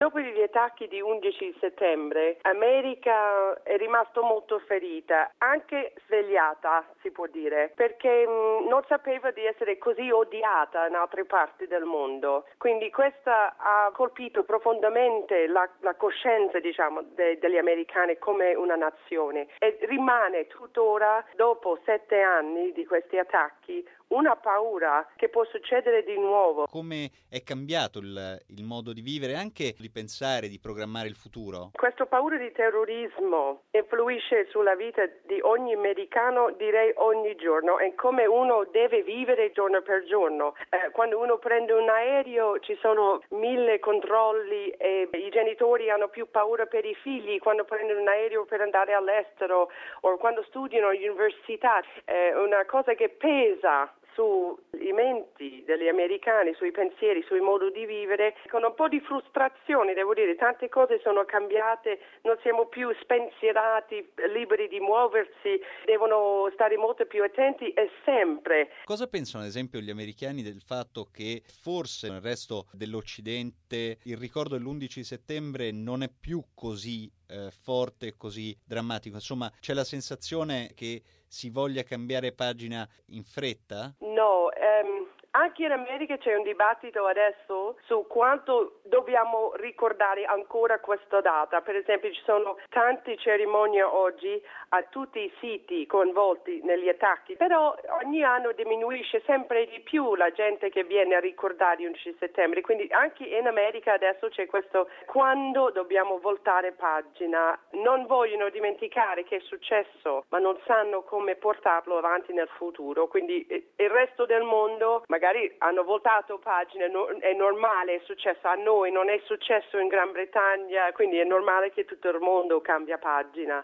Dopo gli attacchi di 11 settembre, America è rimasto molto ferita, anche svegliata, si può dire, perché non sapeva di essere così odiata in altre parti del mondo. Quindi questa ha colpito profondamente la coscienza, degli americani come una nazione e rimane tuttora, dopo 7 anni di questi attacchi, una paura che può succedere di nuovo. Come è cambiato il modo di vivere, anche di pensare, di programmare il futuro? Questa paura di terrorismo influisce sulla vita di ogni americano, direi ogni giorno, e come uno deve vivere giorno per giorno. Quando uno prende un aereo ci sono 1000 controlli e i genitori hanno più paura per i figli quando prendono un aereo per andare all'estero o quando studiano all'università. È una cosa che pesa sui menti degli americani, sui pensieri, sui modi di vivere, con un po' di frustrazione, devo dire, tante cose sono cambiate, non siamo più spensierati, liberi di muoversi, devono stare molto più attenti e sempre. Cosa pensano ad esempio gli americani del fatto che forse nel resto dell'Occidente il ricordo dell'11 settembre non è più così forte, così drammatico? Insomma, c'è la sensazione che si voglia cambiare pagina in fretta? No, anche in America c'è un dibattito adesso su quanto dobbiamo ricordare ancora questa data. Per esempio ci sono tante cerimonie oggi a tutti i siti coinvolti negli attacchi, però ogni anno diminuisce sempre di più la gente che viene a ricordare l'11 settembre, quindi anche in America adesso c'è questo quando dobbiamo voltare pagina. Non vogliono dimenticare che è successo, ma non sanno come portarlo avanti nel futuro, quindi il resto del mondo magari hanno voltato pagina, è normale, è successo a noi, non è successo in Gran Bretagna, quindi è normale che tutto il mondo cambia pagina.